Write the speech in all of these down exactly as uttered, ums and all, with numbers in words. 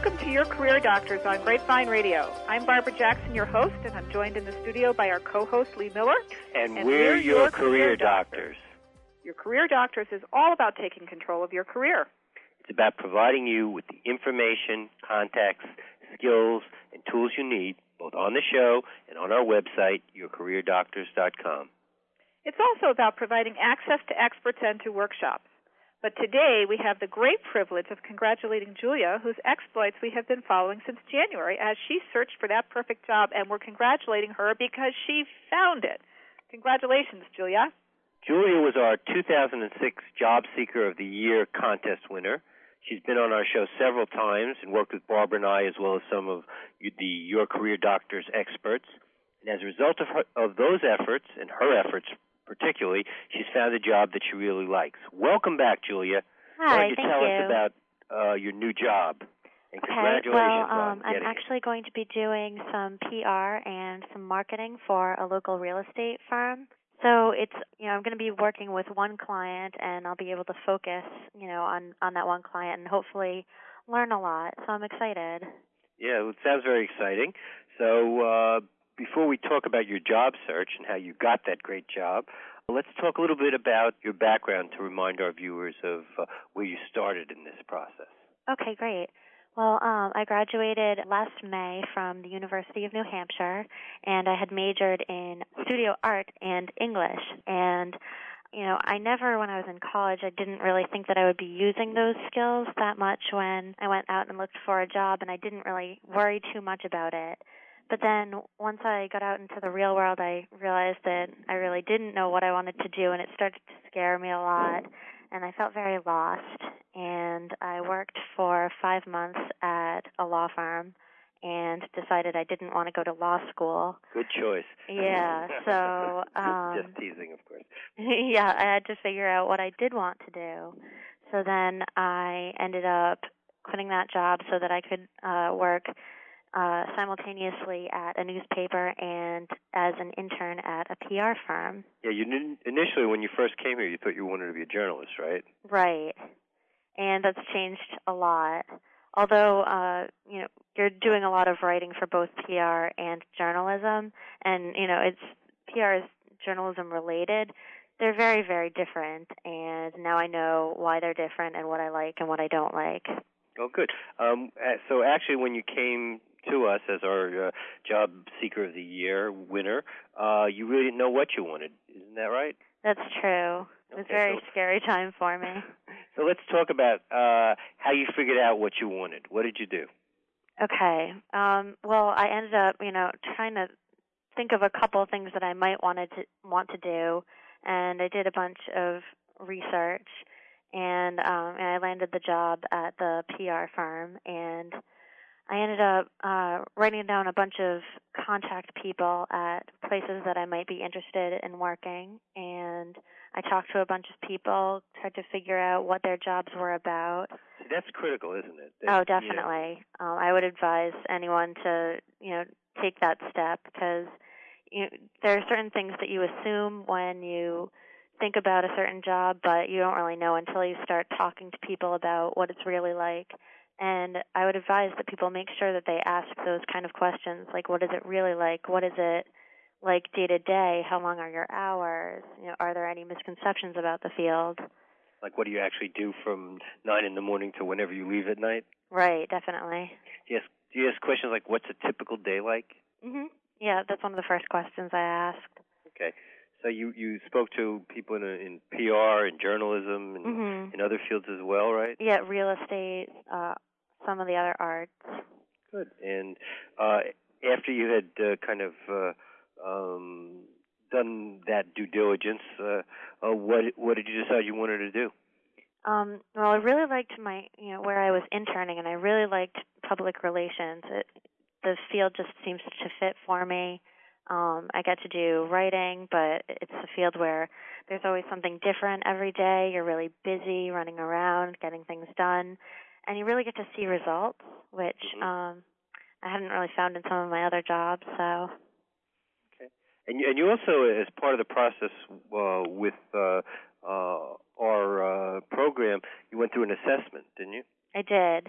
Welcome to Your Career Doctors on Grapevine Radio. I'm Barbara Jackson, your host, and I'm joined in the studio by our co-host, Lee Miller. And, and we're, we're your, your Career, career doctors. doctors. Your Career Doctors is all about taking control of your career. It's about providing you with the information, contacts, skills, and tools you need, both on the show and on our website, your career doctors dot com. It's also about providing access to experts and to workshops. But today we have the great privilege of congratulating Julia, whose exploits we have been following since January as she searched for that perfect job, and we're congratulating her because she found it. Congratulations, Julia. Julia was our two thousand six Job Seeker of the Year contest winner. She's been on our show several times and worked with Barbara and I as well as some of the Your Career Doctors experts. And as a result of, her, of those efforts, and her efforts particularly, she's found a job that she really likes. Welcome back, Julia. Hi, Why don't you thank tell you. us about uh, your new job? And okay, congratulations well, on um, I'm getting actually it. going to be doing some P R and some marketing for a local real estate firm. So it's, you know, I'm going to be working with one client, and I'll be able to focus, you know, on, on that one client and hopefully learn a lot. So I'm excited. Yeah, well, it sounds very exciting. So uh, before we talk about your job search and how you got that great job, let's talk a little bit about your background to remind our viewers of uh, where you started in this process. Okay, great. Well, um, I graduated last May from the University of New Hampshire, and I had majored in studio art and English. And, you know, I never, when I was in college, I didn't really think that I would be using those skills that much when I went out and looked for a job, and I didn't really worry too much about it. But then once I got out into the real world, I realized that I really didn't know what I wanted to do, and it started to scare me a lot, and I felt very lost. And I worked for five months at a law firm and decided I didn't want to go to law school. Good choice. Yeah, so... Um, Just teasing, of course. Yeah, I had to figure out what I did want to do. So then I ended up quitting that job so that I could uh, work Uh, simultaneously at a newspaper and as an intern at a P R firm. Yeah, you didn't, initially when you first came here, you thought you wanted to be a journalist, right? Right, and that's changed a lot. Although, uh, you know, you're doing a lot of writing for both P R and journalism, and you know, it's P R is journalism related. They're very, very different, and now I know why they're different and what I like and what I don't like. Oh, good. Um, so actually, when you came to us as our uh, Job Seeker of the Year winner, uh, you really didn't know what you wanted. Isn't that right? That's true. It was Okay, a very so, scary time for me. So let's talk about uh, how you figured out what you wanted. What did you do? Okay. Um, well, I ended up, you know, trying to think of a couple of things that I might wanted to want to do, and I did a bunch of research, and um, and I landed the job at the P R firm, and I ended up uh, writing down a bunch of contact people at places that I might be interested in working, and I talked to a bunch of people, tried to figure out what their jobs were about. See, that's critical, isn't it? That, oh, definitely. You know, um, I would advise anyone to, you know, take that step because you know, there are certain things that you assume when you think about a certain job, but you don't really know until you start talking to people about what it's really like. And I would advise that people make sure that they ask those kind of questions, like what is it really like? What is it like day to day? How long are your hours? You know, are there any misconceptions about the field? Like what do you actually do from nine in the morning to whenever you leave at night? Right, definitely. Do you ask, do you ask questions like what's a typical day like? Mhm. Yeah, that's one of the first questions I asked. Okay. So you, you spoke to people in, a, in P R and journalism and mm-hmm. in other fields as well, right? Yeah, real estate, uh, some of the other arts. Good. And uh, after you had uh, kind of uh, um, done that due diligence, uh, uh, what what did you decide you wanted to do? Um, well, I really liked my, you know, where I was interning, and I really liked public relations. It, the field just seems to fit for me. Um, I get to do writing, but it's a field where there's always something different every day. You're really busy running around, getting things done, and you really get to see results, which mm-hmm. um, I hadn't really found in some of my other jobs. So, okay, and you, and you also, as part of the process uh, with uh, uh, our uh, program, you went through an assessment, didn't you? I did.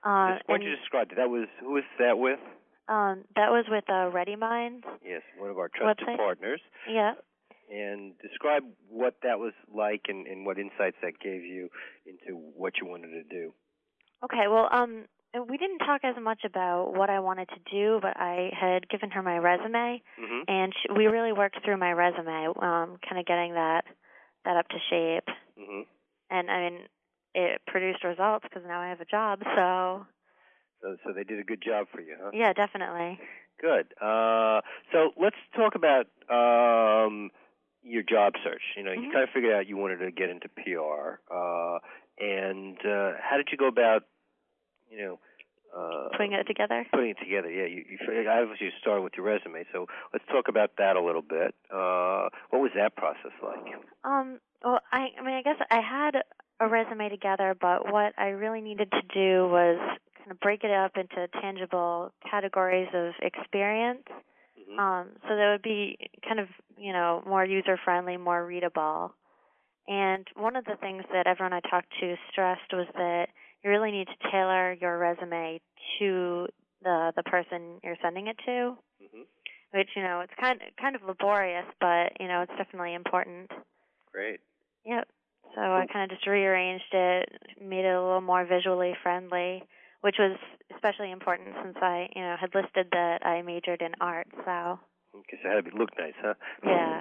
Uh, Just, why don't you describe it? That was, who was that with? Um, that was with uh, ReadyMind. Yes, one of our trusted website. partners. Yeah. And describe what that was like and, and what insights that gave you into what you wanted to do. Okay, well, um, we didn't talk as much about what I wanted to do, but I had given her my resume, mm-hmm. and she, we really worked through my resume, um, kind of getting that that up to shape. Mm-hmm. And, I mean, it produced results because now I have a job, so... So, so they did a good job for you, huh? Yeah, definitely. Good. Uh, so let's talk about um, your job search. You know, mm-hmm. you kind of figured out you wanted to get into P R, uh, and uh, how did you go about, you know, uh, putting it together? Putting it together, yeah. You, you obviously started with your resume, so let's talk about that a little bit. Uh, what was that process like? Um. Well, I, I mean, I guess I had a resume together, but what I really needed to do was kind of break it up into tangible categories of experience. Mm-hmm. Um, so that would be kind of, you know, more user-friendly, more readable. And one of the things that everyone I talked to stressed was that you really need to tailor your resume to the the person you're sending it to, mm-hmm. which, you know, it's kind kind of laborious, but, you know, it's definitely important. Great. Yep. So I kind of just rearranged it, made it a little more visually friendly, which was especially important since I, you know, had listed that I majored in art. So. Because it had to look nice, huh? Yeah.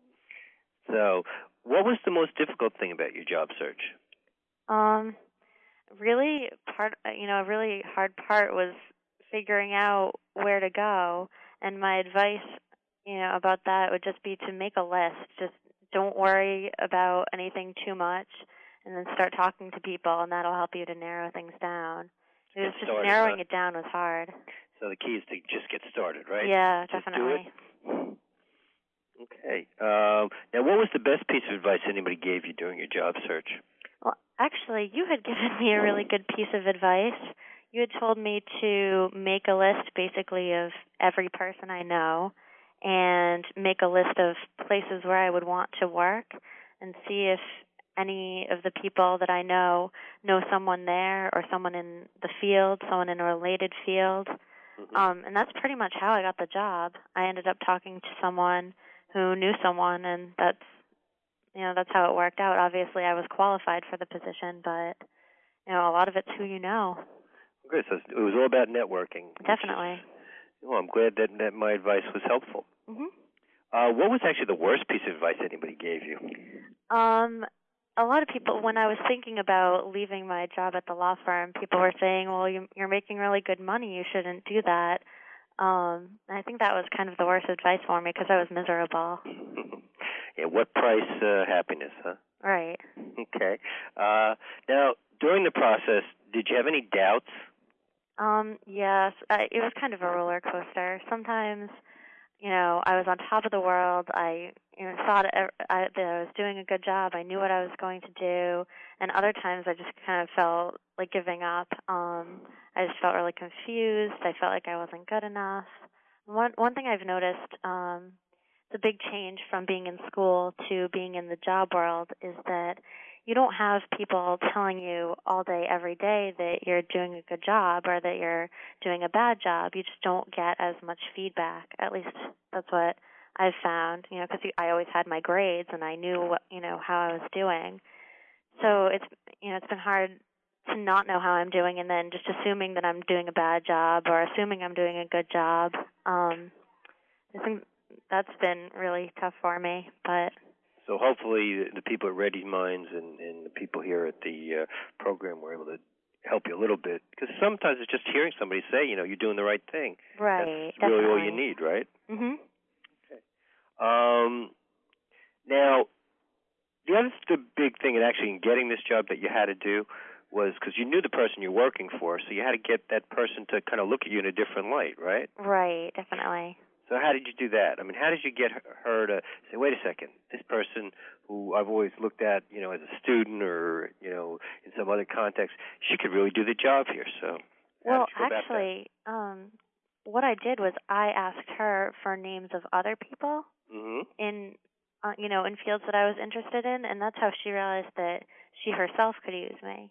So, what was the most difficult thing about your job search? Um, really part, you know, a really hard part was figuring out where to go, and my advice, you know, about that would just be to make a list. Just don't worry about anything too much, and then start talking to people, and that'll help you to narrow things down. It was just started, narrowing huh? it down was hard. So the key is to just get started, right? Yeah, just definitely. Do it. Okay. Um, now, what was the best piece of advice anybody gave you during your job search? Well, actually, you had given me a really good piece of advice. You had told me to make a list, basically, of every person I know and make a list of places where I would want to work and see if any of the people that I know know someone there or someone in the field, someone in a related field. Mm-hmm. Um, and that's pretty much how I got the job. I ended up talking to someone who knew someone, and that's, you know, that's how it worked out. Obviously, I was qualified for the position, but, you know, a lot of it's who you know. Good. So it was all about networking. Definitely. Is, well, I'm glad that, that my advice was helpful. Mm-hmm. Uh, what was actually the worst piece of advice anybody gave you? Um, a lot of people, when I was thinking about leaving my job at the law firm, people were saying, well, you, you're making really good money. You shouldn't do that. Um, I think that was kind of the worst advice for me because I was miserable. Yeah, what price uh, happiness, huh? Right. Okay. Uh, now, during the process, did you have any doubts? Um, yes. I, it was kind of a roller coaster. Sometimes, you know, I was on top of the world. I, you know, thought I, I, that I was doing a good job. I knew what I was going to do. And other times I just kind of felt like giving up. Um, I just felt really confused. I felt like I wasn't good enough. One one thing I've noticed, um, the big change from being in school to being in the job world is that you don't have people telling you all day, every day that you're doing a good job or that you're doing a bad job. You just don't get as much feedback. At least that's what I've found, you know, because I always had my grades and I knew what, you know, how I was doing. So it's, you know, it's been hard to not know how I'm doing and then just assuming that I'm doing a bad job or assuming I'm doing a good job. Um, I think that's been really tough for me, but... So hopefully the people at Ready Minds and, and the people here at the uh, program were able to help you a little bit. Because sometimes it's just hearing somebody say, you know, you're doing the right thing. Right, That's really definitely. all you need, right? Mm-hmm. Okay. Um, now, the other the big thing in actually in getting this job that you had to do was because you knew the person you're working for, so you had to get that person to kind of look at you in a different light, right? Right, definitely. So how did you do that? I mean, how did you get her to say, wait a second, this person who I've always looked at, you know, as a student or, you know, in some other context, she could really do the job here. So well, how did you go actually, um, what I did was I asked her for names of other people mm-hmm. in, uh, you know, in fields that I was interested in, and that's how she realized that she herself could use me.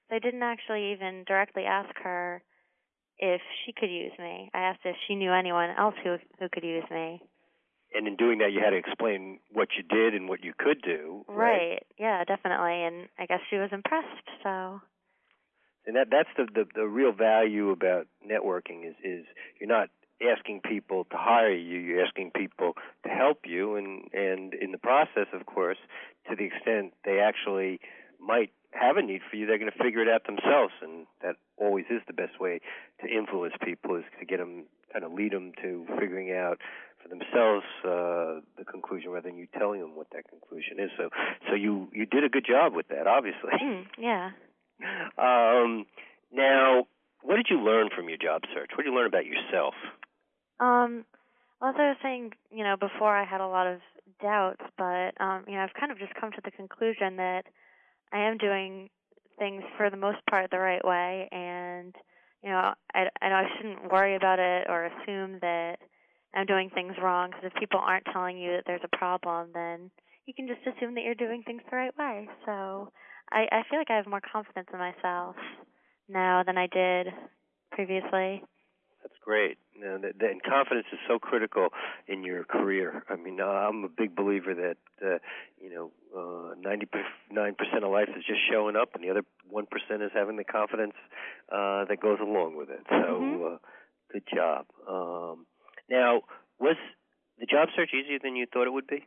So I didn't actually even directly ask her if she could use me. I asked if she knew anyone else who who could use me. And in doing that, you had to explain what you did and what you could do, right? Right. Yeah, definitely. And I guess she was impressed. So. And that that's the, the the real value about networking is is you're not asking people to hire you, you're asking people to help you, and and in the process, of course, to the extent they actually might have a need for you, they're going to figure it out themselves, and that always is the best way to influence people, is to get them, kind of lead them to figuring out for themselves uh, the conclusion rather than you telling them what that conclusion is. So so you you did a good job with that, obviously. Mm, yeah. Um, now, what did you learn from your job search? What did you learn about yourself? Um, well, as I was saying, you know, before I had a lot of doubts, but, um, you know, I've kind of just come to the conclusion that I am doing things for the most part the right way, and, you know, I, I know I shouldn't worry about it or assume that I'm doing things wrong, because if people aren't telling you that there's a problem, then you can just assume that you're doing things the right way. So I, I feel like I have more confidence in myself now than I did previously. That's great. You know, that, that, and confidence is so critical in your career. I mean, uh, I'm a big believer that, uh, you know, uh, ninety-nine percent of life is just showing up, and the other one percent is having the confidence uh, that goes along with it. So Mm-hmm. uh, good job. Um, now, was the job search easier than you thought it would be?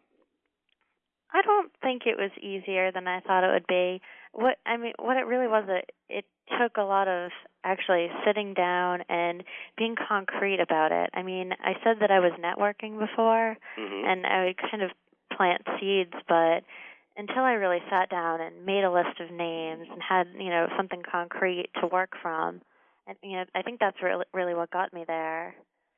I don't think it was easier than I thought it would be. What I mean, what it really was, it, it took a lot of actually sitting down and being concrete about it. I mean, I said that I was networking before, Mm-hmm. and I would kind of plant seeds, but until I really sat down and made a list of names and had, you know, something concrete to work from, and you know, I think that's really really what got me there.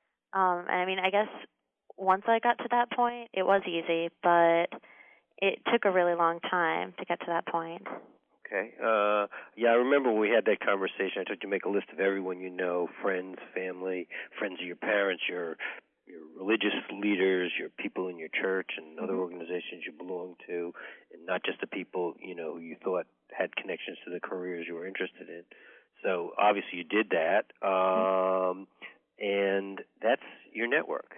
Um, and I mean, I guess once I got to that point, it was easy, but it took a really long time to get to that point. Okay. Uh, yeah, I remember when we had that conversation. I told you to make a list of everyone you know, friends, family, friends of your parents, your your religious leaders, your people in your church and other Mm-hmm. organizations you belong to, and not just the people, you know, who you thought had connections to the careers you were interested in. So obviously you did that, um, and that's your network.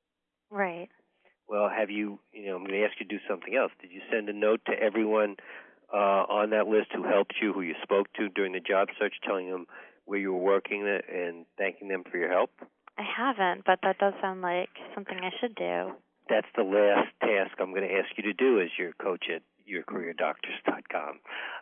Right. Well, have you, you know, I'm going to ask you to do something else. Did you send a note to everyone uh, on that list who helped you, who you spoke to during the job search, telling them where you were working and thanking them for your help? I haven't, but that does sound like something I should do. That's the last task I'm going to ask you to do as your coach at your career doctors dot com.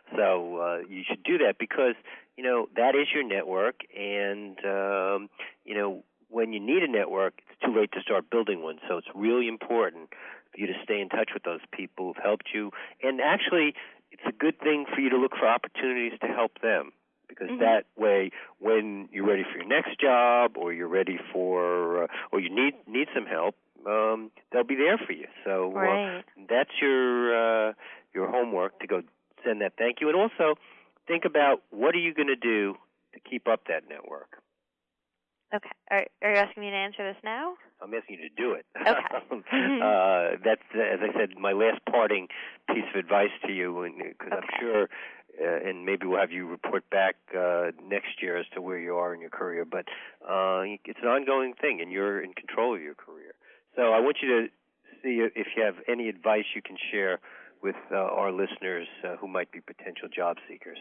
So uh, you should do that because, you know, that is your network. And, um, you know, when you need a network, it's too late to start building one. So it's really important for you to stay in touch with those people who've helped you. And actually, it's a good thing for you to look for opportunities to help them. Because mm-hmm. that way, when you're ready for your next job, or you're ready for, uh, or you need need some help, um, they'll be there for you. So right. uh, that's your uh, your homework to go send that thank you, and also think about what are you going to do to keep up that network. Okay. Are, are you asking me to answer this now? I'm asking you to do it. Okay. uh, that's, as I said, my last parting piece of advice to you, because okay. I'm sure. Uh, and maybe we'll have you report back uh, next year as to where you are in your career. But uh, it's an ongoing thing, and you're in control of your career. So I want you to see if you have any advice you can share with uh, our listeners uh, who might be potential job seekers.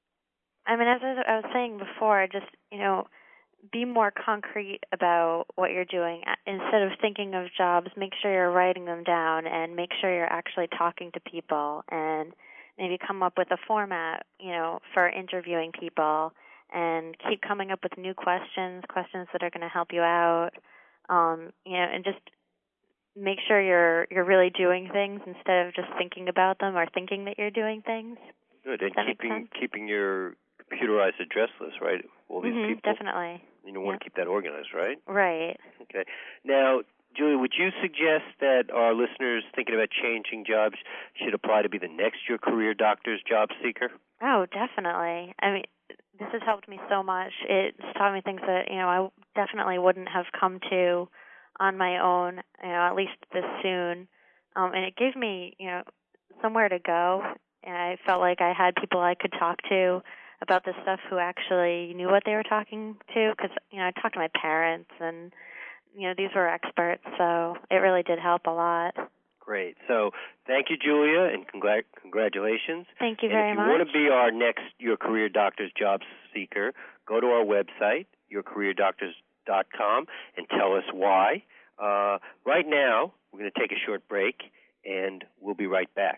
I mean, as I was saying before, just, you know, be more concrete about what you're doing. Instead of thinking of jobs, make sure you're writing them down and make sure you're actually talking to people, and maybe come up with a format, you know, for interviewing people, and keep coming up with new questions, questions that are going to help you out, um, you know, and just make sure you're you're really doing things instead of just thinking about them or thinking that you're doing things. Good, and keeping keeping your computerized address list, right? All these mm-hmm, people. Definitely. You don't want yep. to keep that organized, right? Right. Okay. Now, Julie, would you suggest that our listeners thinking about changing jobs should apply to be the next Your Career Doctor's job seeker? Oh, definitely. I mean, this has helped me so much. It's taught me things that, you know, I definitely wouldn't have come to on my own, you know, at least this soon. Um, and it gave me, you know, somewhere to go. And I felt like I had people I could talk to about this stuff who actually knew what they were talking to, because, you know, I talked to my parents, and, you know, these were experts, so it really did help a lot. Great. So thank you, Julia, and congr- congratulations. Thank you and very if you much. want to be our next Your Career Doctors job seeker, go to our website, your career doctors dot com, and tell us why. Uh, right now, we're going to take a short break, and we'll be right back.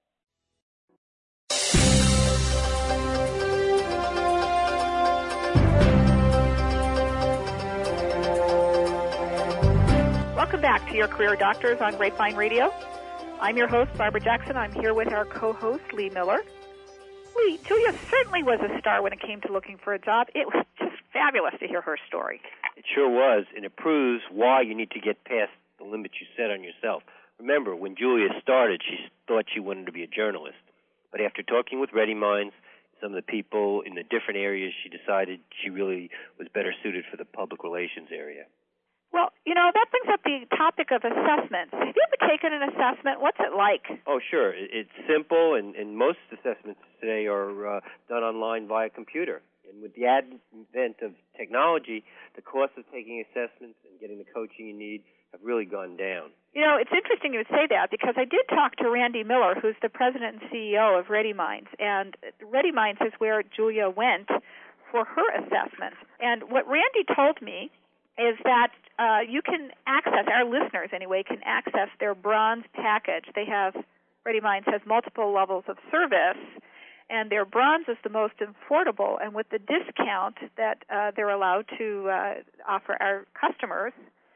Welcome back to Your Career Doctors on Grapevine Radio. I'm your host, Barbara Jackson. I'm here with our co-host, Lee Miller. Lee, Julia certainly was a star when it came to looking for a job. It was just fabulous to hear her story. It sure was, and it proves why you need to get past the limits you set on yourself. Remember, when Julia started, she thought she wanted to be a journalist. But after talking with Ready Minds, some of the people in the different areas, she decided she really was better suited for the public relations area. Well, you know, that brings up the topic of assessments. Have you ever taken an assessment? What's it like? Oh, sure. It's simple, and, and most assessments today are uh, done online via computer. And with the advent of technology, the cost of taking assessments and getting the coaching you need have really gone down. You know, it's interesting you would say that, because I did talk to Randy Miller, who's the president and C E O of Ready Minds. And Ready Minds is where Julia went for her assessment. And what Randy told me is that uh, you can access, our listeners anyway, can access their bronze package. They have, Ready Minds has multiple levels of service, and their bronze is the most affordable. And with the discount that uh, they're allowed to uh, offer our customers,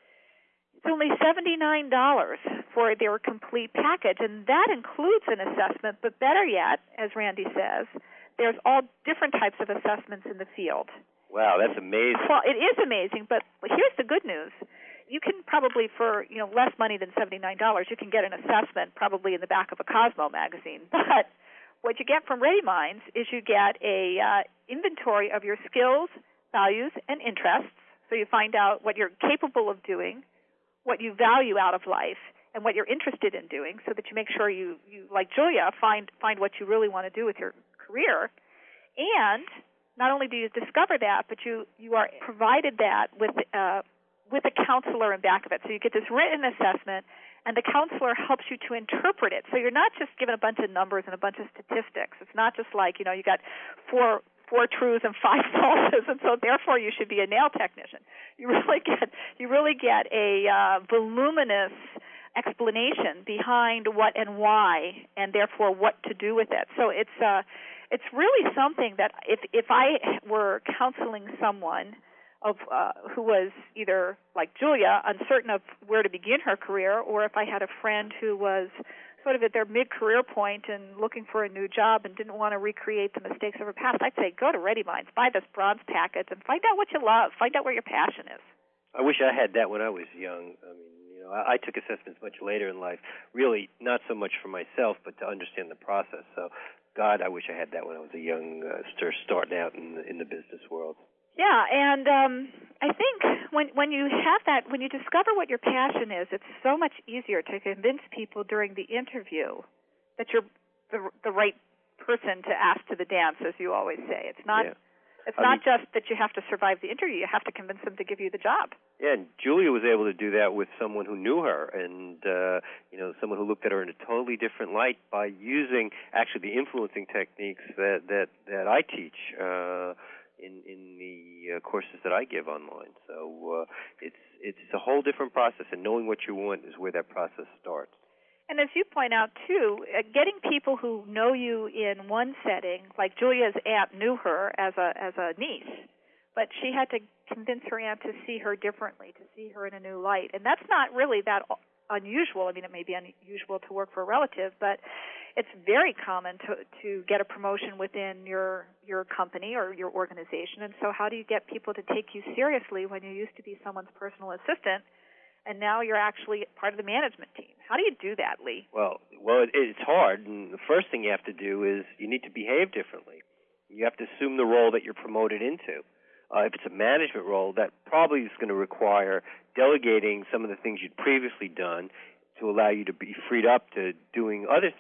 it's only seventy-nine dollars for their complete package, and that includes an assessment. But better yet, as Randy says, there's all different types of assessments in the field. Wow, that's amazing. Well, it is amazing, but here's the good news. You can probably, for you know less money than seventy-nine dollars, you can get an assessment probably in the back of a Cosmo magazine. But what you get from Ready Minds is you get a uh, inventory of your skills, values, and interests. So you find out what you're capable of doing, what you value out of life, and what you're interested in doing, so that you make sure you, you like Julia, find find what you really want to do with your career. And not only do you discover that, but you, you are provided that with uh, with a counselor in back of it. So you get this written assessment, and the counselor helps you to interpret it. So you're not just given a bunch of numbers and a bunch of statistics. It's not just like, you know, you got four four truths and five falses, and so therefore you should be a nail technician. You really get you really get a uh, voluminous explanation behind what and why, and therefore what to do with it. So it's uh, it's really something that if if I were counseling someone of uh, who was either like Julia, uncertain of where to begin her career, or if I had a friend who was sort of at their mid-career point and looking for a new job and didn't want to recreate the mistakes of her past, I'd say go to Ready Minds, buy this bronze package, and find out what you love, find out where your passion is. I wish I had that when I was young. I mean, you know, I, I took assessments much later in life, really not so much for myself, but to understand the process. So, God, I wish I had that when I was a young uh, starting out in the, in the business world. Yeah, and um, I think when when you have that, when you discover what your passion is, it's so much easier to convince people during the interview that you're the, the right person to ask to the dance, as you always say. It's not yeah. it's I not mean, just that you have to survive the interview. You have to convince them to give you the job. Yeah, and Julia was able to do that with someone who knew her, and uh, you know, someone who looked at her in a totally different light by using actually the influencing techniques that that that I teach. Uh, in in the uh, courses that I give online. So uh, it's it's a whole different process, and knowing what you want is where that process starts. And as you point out, too, uh, getting people who know you in one setting, like Julia's aunt knew her as a as a niece, but she had to convince her aunt to see her differently, to see her in a new light. And that's not really that unusual. I mean, it may be unusual to work for a relative, but it's very common to to get a promotion within your your company or your organization. And so how do you get people to take you seriously when you used to be someone's personal assistant and now you're actually part of the management team? How do you do that, Lee? Well, well, it, it's hard. And the first thing you have to do is you need to behave differently. You have to assume the role that you're promoted into. Uh, if it's a management role, that probably is going to require delegating some of the things you'd previously done to allow you to be freed up to doing other things.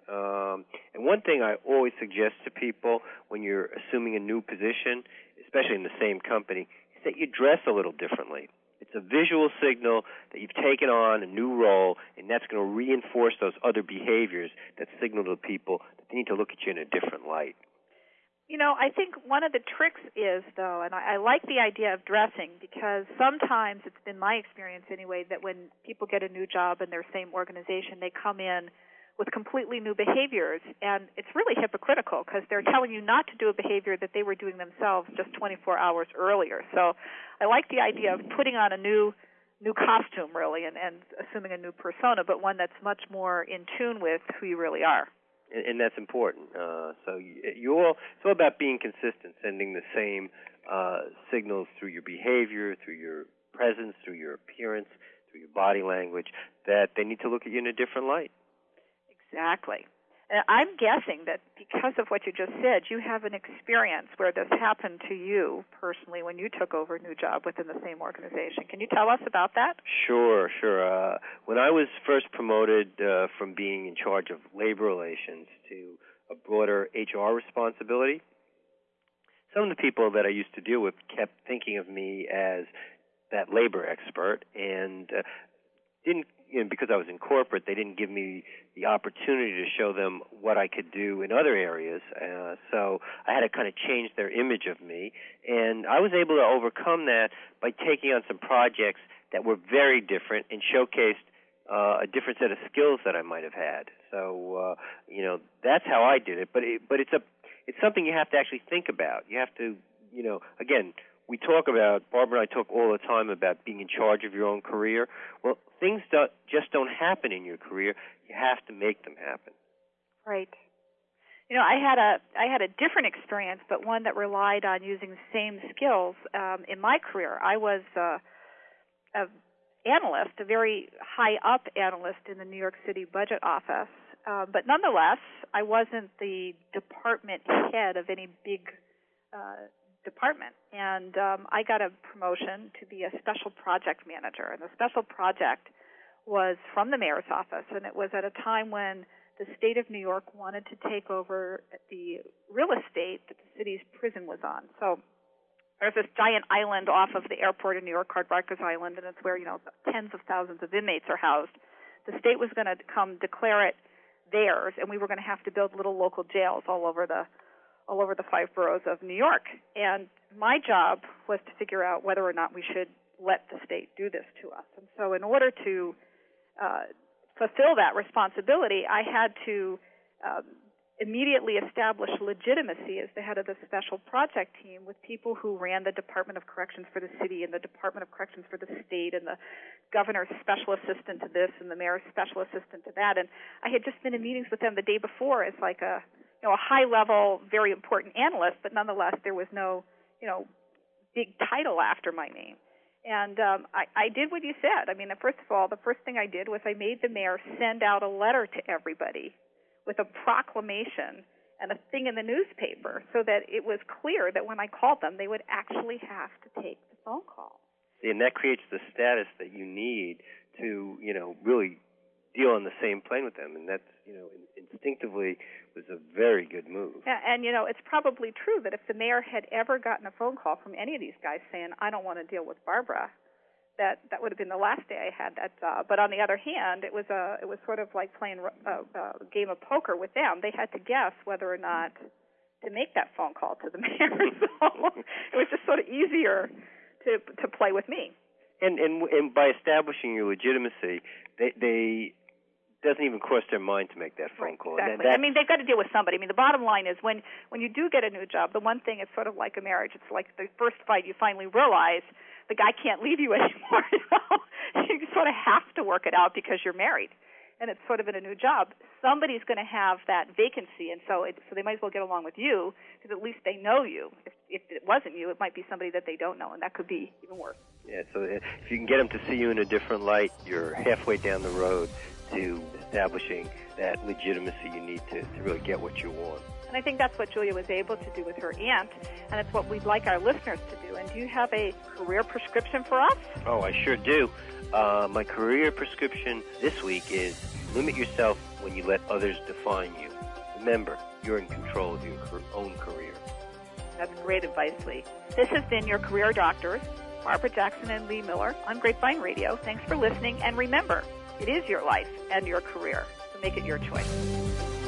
Um, and one thing I always suggest to people when you're assuming a new position, especially in the same company, is that you dress a little differently. It's a visual signal that you've taken on a new role, and that's going to reinforce those other behaviors that signal to people that they need to look at you in a different light. You know, I think one of the tricks is, though, and I, I like the idea of dressing, because sometimes it's been my experience anyway that when people get a new job in their same organization, they come in with completely new behaviors, and it's really hypocritical because they're telling you not to do a behavior that they were doing themselves just twenty-four hours earlier. So I like the idea of putting on a new new costume, really, and, and assuming a new persona, but one that's much more in tune with who you really are. And, and that's important. Uh, so you, you all, it's all about being consistent, sending the same uh, signals through your behavior, through your presence, through your appearance, through your body language, that they need to look at you in a different light. Exactly. And I'm guessing that because of what you just said, you have an experience where this happened to you personally when you took over a new job within the same organization. Can you tell us about that? Sure, sure. Uh, when I was first promoted uh, from being in charge of labor relations to a broader H R responsibility, some of the people that I used to deal with kept thinking of me as that labor expert, and uh, didn't, you know, because I was in corporate, they didn't give me the opportunity to show them what I could do in other areas. Uh, so I had to kind of change their image of me, and I was able to overcome that by taking on some projects that were very different and showcased uh, a different set of skills that I might have had. So, uh, you know, that's how I did it. But it, but it's a it's something you have to actually think about. You have to, you know, again, we talk about, Barbara and I talk all the time about being in charge of your own career. Well, things don't, just don't happen in your career. You have to make them happen. Right. You know, I had a I had a different experience, but one that relied on using the same skills. Um, in my career, I was uh, a analyst, a very high up analyst in the New York City budget office. Uh, but nonetheless, I wasn't the department head of any big uh, department. And um, I got a promotion to be a special project manager. And the special project was from the mayor's office, and it was at a time when the state of New York wanted to take over the real estate that the city's prison was on. So there's this giant island off of the airport in New York called Rikers Island, and it's where, you know, tens of thousands of inmates are housed. The state was going to come declare it theirs, and we were going to have to build little local jails all over the all over the five boroughs of New York. And my job was to figure out whether or not we should let the state do this to us. And so in order to uh, fulfill that responsibility, I had to um, immediately establish legitimacy as the head of the special project team with people who ran the Department of Corrections for the city and the Department of Corrections for the state and the governor's special assistant to this and the mayor's special assistant to that. And I had just been in meetings with them the day before as like a, you know, a high-level, very important analyst, but nonetheless there was no, you know, big title after my name. And um, I, I did what you said. I mean, first of all, the first thing I did was I made the mayor send out a letter to everybody with a proclamation and a thing in the newspaper so that it was clear that when I called them, they would actually have to take the phone call. And that creates the status that you need to, you know, really deal on the same plane with them. And that's, you know, instinctively was a very good move. And, and, you know, it's probably true that if the mayor had ever gotten a phone call from any of these guys saying, I don't want to deal with Barbara, that that would have been the last day I had that job. But on the other hand, it was a it was sort of like playing a, a game of poker with them. They had to guess whether or not to make that phone call to the mayor. So it was just sort of easier to to play with me. And and and by establishing your legitimacy, they they doesn't even cross their mind to make that phone right, call. Exactly. That, I mean, they've got to deal with somebody. I mean, the bottom line is when when you do get a new job, the one thing is sort of like a marriage. It's like the first fight you finally realize the guy can't leave you anymore. You know? You sort of have to work it out because you're married, and it's sort of in a new job. Somebody's going to have that vacancy, and so it, so they might as well get along with you because at least they know you. If, if it wasn't you, it might be somebody that they don't know, and that could be even worse. Yeah, so if you can get them to see you in a different light, you're halfway down the road to establishing that legitimacy you need to, to really get what you want. And I think that's what Julia was able to do with her aunt, and it's what we'd like our listeners to do. And do you have a career prescription for us? Oh, I sure do. Uh, my career prescription this week is limit yourself when you let others define you. Remember, you're in control of your own career. That's great advice, Lee. This has been your Career Doctors, Barbara Jackson and Lee Miller on Grapevine Radio. Thanks for listening, and remember, it is your life and your career, so make it your choice.